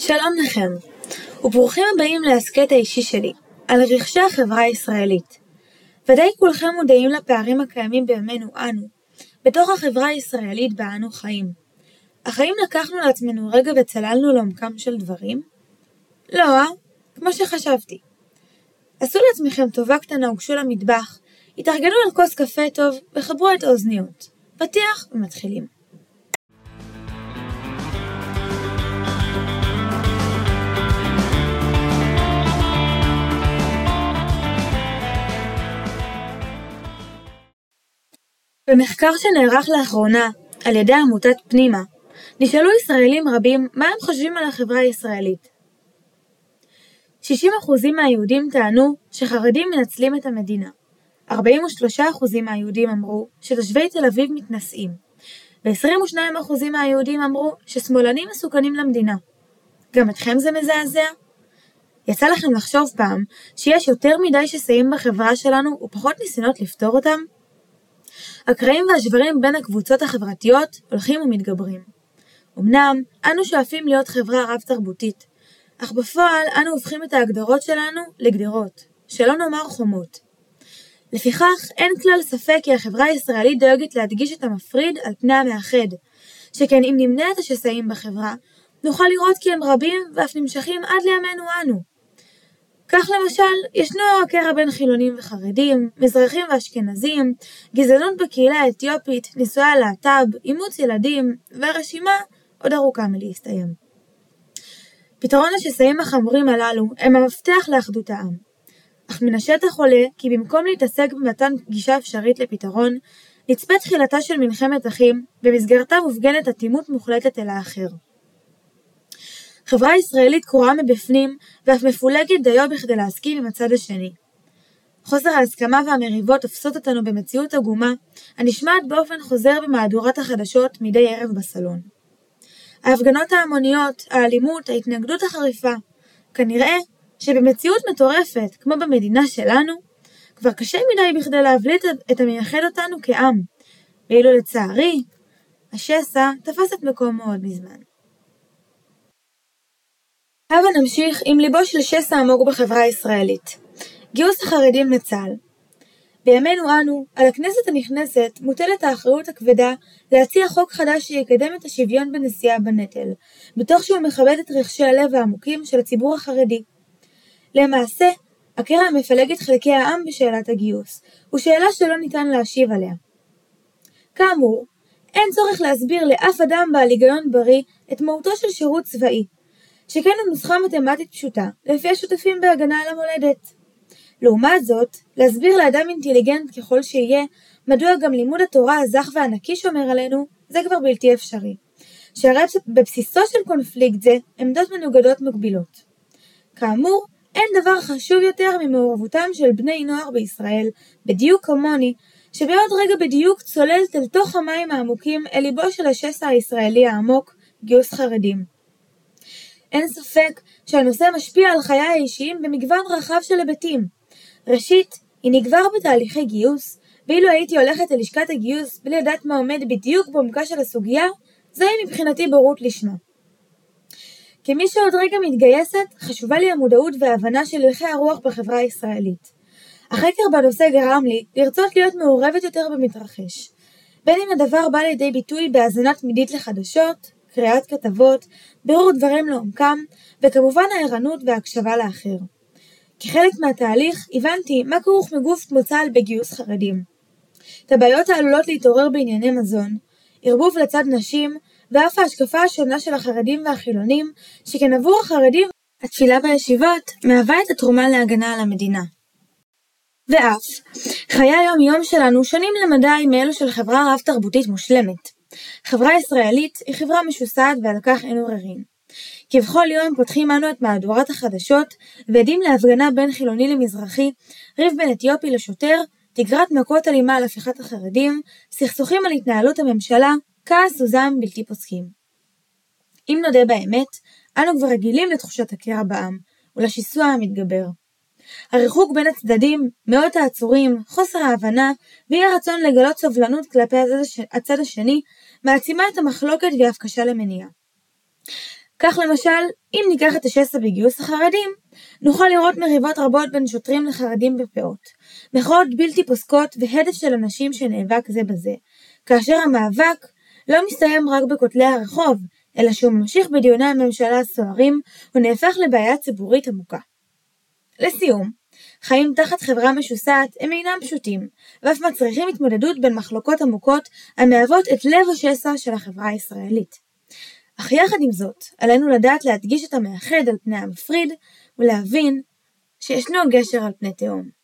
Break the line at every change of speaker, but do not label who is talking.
שלום לכם, וברוכים הבאים להסכת האישי שלי, על רכשי החברה הישראלית. ודאי כולכם מודעים לפערים הקיימים בימינו אנו, בתוך החברה הישראלית בה אנו חיים. אך האם לקחנו לעצמנו רגע וצללנו לעומקם של דברים? לא, כמו שחשבתי. עשו לעצמכם טובה קטנה וגשו למטבח, התארגנו על כוס קפה טוב וחברו את האוזניות. פתיח ומתחילים. במחקר שנערך לאחרונה על ידי עמותת פנימה, נשאלו ישראלים רבים מה הם חושבים על החברה הישראלית. 60% מהיהודים טענו שחרדים מנצלים את המדינה. 43% מהיהודים אמרו שתושבי תל אביב מתנשאים. ו-22% מהיהודים אמרו ששמאלנים מסוכנים למדינה. גם אתכם זה מזעזע? יצא לכם לחשוב פעם שיש יותר מדי שסעים בחברה שלנו ופחות ניסיונות לפתור אותם? הקרעים והשברים בין הקבוצות החברתיות הולכים ומתגברים. אמנם אנו שואפים להיות חברה רב תרבותית, אך בפועל אנו הופכים את ההגדרות שלנו לגדרות, שלא נאמר חומות. לפיכך אין כלל ספק כי החברה הישראלית דואגת להדגיש את המפריד על פני המאחד, שכן אם נמנה את השסעים בחברה, נוכל לראות כי הם רבים ואף נמשכים עד לימינו אנו. כך למשל, ישנו הקרע בין חילונים וחרדים, מזרחים ואשכנזים, גזענות בקהילה האתיופית, נישואי הלהט"ב, אימוץ ילדים, והרשימה עוד ארוכה מלהסתיים. פתרון השסעים החמורים הללו הם המפתח לאחדות העם. אך מן השטח עולה כי במקום להתעסק במתן גישה אפשרית לפתרון, נצפה תחילתה של מלחמת אחים, במסגרתה מופגנת אטימות מוחלטת אל האחר. חברה ישראלית קרועה מבפנים ואף מפולגת דיו בכדי להסכים עם הצד השני. חוסר ההסכמה והמריבות תופסות אותנו במציאות עגומה, הנשמעת באופן חוזר במהדורת החדשות מדי ערב בסלון. ההפגנות ההמוניות, האלימות, ההתנגדות החריפה, כנראה שבמציאות מטורפת, כמו במדינה שלנו, כבר קשה מדי בכדי להבליט את המייחד אותנו כעם, ואילו לצערי, השסע תפס את מקומו עוד מזמן. הבה נמשיך עם ליבו של שסע עמוק בחברה הישראלית. גיוס החרדים לצה"ל. בימינו אנו, על הכנסת הנכנסת מוטלת האחריות הכבדה להציע חוק חדש שיקדם את השוויון בנשיאה בנטל, בתוך שהוא מכבד את רחשי הלב העמוקים של הציבור החרדי. למעשה, הקרע המפלג את חלקי העם בשאלת הגיוס, הוא שאלה שלא ניתן להשיב עליה. כאמור, אין צורך להסביר לאף אדם בעל היגיון בריא את מהותו של שירות צבאי, שכן הוא נוסחה מתמטית פשוטה, לפי השותפים בהגנה על המולדת. לעומת זאת, להסביר לאדם אינטליגנט ככל שיהיה, מדוע גם לימוד התורה הזך והענקי שומר עלינו, זה כבר בלתי אפשרי. שהרי בבסיסו של קונפליקט זה, עמדות מנוגדות מקבילות. כאמור, אין דבר חשוב יותר ממעורבותם של בני נוער בישראל, בדיוק כמוני, שבעוד רגע בדיוק צוללת אל תוך המים העמוקים אל ליבו של השסע הישראלי העמוק, גיוס חרדים. אין ספק שהנושא משפיע על חיי האישיים במגוון רחב של היבטים. ראשית, היא נגבר בתהליכי גיוס, ואילו הייתי הולכת אל לשכת הגיוס בלי לדעת מה עומד בדיוק בעומקה של הסוגיה, זוהי מבחינתי בורות לשמה. כמי שעוד רגע מתגייסת, חשובה לי המודעות וההבנה של הלכי הרוח בחברה הישראלית. החקר בנושא גרם לי לרצות להיות מעורבת יותר במתרחש. בין אם הדבר בא לידי ביטוי בהאזנה תמידית לחדשות, קריאת כתבות, בירור דברים לעומקם, וכמובן הערנות וההקשבה לאחר. כחלק מהתהליך הבנתי מה כרוך מגוף כמו צה"ל בגיוס חרדים. את הבעיות העלולות להתעורר בענייני מזון, ערבוב לצד נשים, ואף ההשקפה השונה של החרדים והחילונים, שכן עבור החרדים התפילה בישיבות מהווה את התרומה להגנה על המדינה. ואף, חיי היום-יום שלנו שונים למדי מאלו של חברה רב תרבותית מושלמת. חברה ישראלית היא חברה משוסעת ועל כך אין עוררין. כבכל יום פותחים אנו את מהדורת החדשות ועדים להפגנה בין חילוני למזרחי, ריב בין אתיופי לשוטר, תגרת מכות אלימה על הפיכת החרדים, סכסוכים על התנהלות הממשלה, כעס וזעם בלתי פוסקים. אם נודה באמת, אנו כבר רגילים לתחושת הקרע בעם ולשיסוע המתגבר. הריחוק בין הצדדים, מאות העצורים, חוסר ההבנה ואי הרצון לגלות סובלנות כלפי הצד השני מעצימה את המחלוקת ואף קשה למניעה. כך למשל, אם ניקח את השסע בגיוס החרדים, נוכל לראות מריבות רבות בין שוטרים לחרדים בפאות, מחאות בלתי פוסקות והדף של אנשים שנאבק זה בזה, כאשר המאבק לא מסתיים רק בכותלי הרחוב, אלא שהוא ממשיך בדיוני הממשלה הסוערים ונהפך לבעיה ציבורית עמוקה. לסיום, חיים תחת חברה משוסעת הם אינם פשוטים, ואף מצריכים התמודדות בין מחלוקות עמוקות המהוות את לב השסע של החברה הישראלית. אך יחד עם זאת, עלינו לדעת להדגיש את המאחד על פני המפריד, ולהבין שישנו גשר על פני תהום.